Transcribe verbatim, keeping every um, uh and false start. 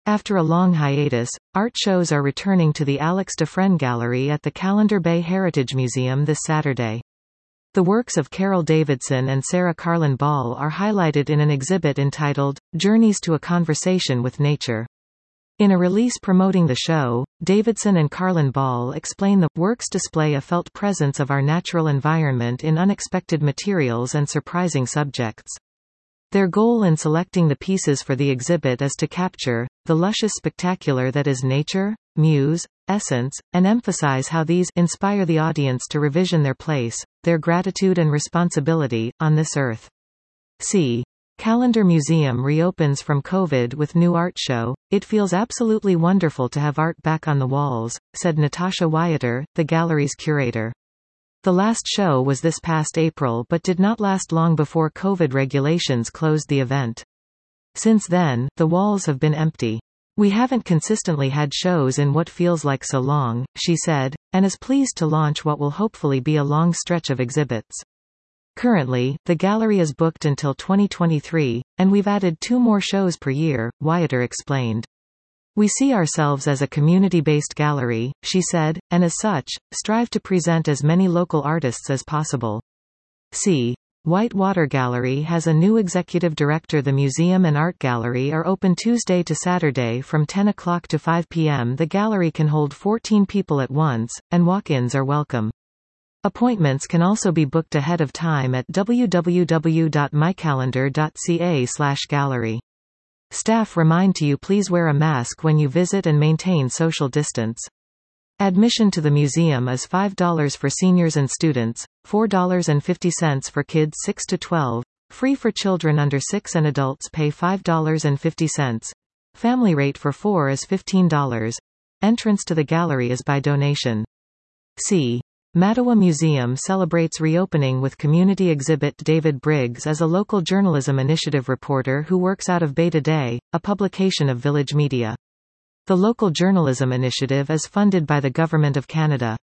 After a long hiatus, art shows are returning to the Alex Dufresne Gallery at the Callender Bay Heritage Museum this Saturday. The works of Carol Davidson and Sarah Carlin Ball are highlighted in an exhibit entitled, Journeys to a Conversation with Nature. In a release promoting the show, Davidson and Carlin Ball explain the works display a felt presence of our natural environment in unexpected materials and surprising subjects. Their goal in selecting the pieces for the exhibit is to capture the luscious spectacular that is nature, muse, essence, and emphasize how these inspire the audience to revision their place, their gratitude and responsibility, on this earth. See. Callender Museum reopens from COVID with new art show. It feels absolutely wonderful to have art back on the walls, said Natasha Wyatter, the gallery's curator. The last show was this past April but did not last long before COVID regulations closed the event. Since then, the walls have been empty. We haven't consistently had shows in what feels like so long, she said, and is pleased to launch what will hopefully be a long stretch of exhibits. Currently, the gallery is booked until twenty twenty-three, and we've added two more shows per year, Wyatter explained. We see ourselves as a community-based gallery, she said, and as such, strive to present as many local artists as possible. See. White Water Gallery has a new executive director. The museum and art gallery are open Tuesday to Saturday from ten o'clock to five p m The gallery can hold fourteen people at once, and walk-ins are welcome. Appointments can also be booked ahead of time at w w w dot my calendar dot c a slash gallery. Staff remind you please wear a mask when you visit and maintain social distance. Admission to the museum is five dollars for seniors and students, four dollars and fifty cents for kids six to twelve, free for children under six and adults pay five dollars and fifty cents. Family rate for four is fifteen dollars. Entrance to the gallery is by donation. See. Mattawa Museum celebrates reopening with community exhibit. David Briggs is a local journalism initiative reporter who works out of Beta Day, a publication of Village Media. The local journalism initiative is funded by the Government of Canada.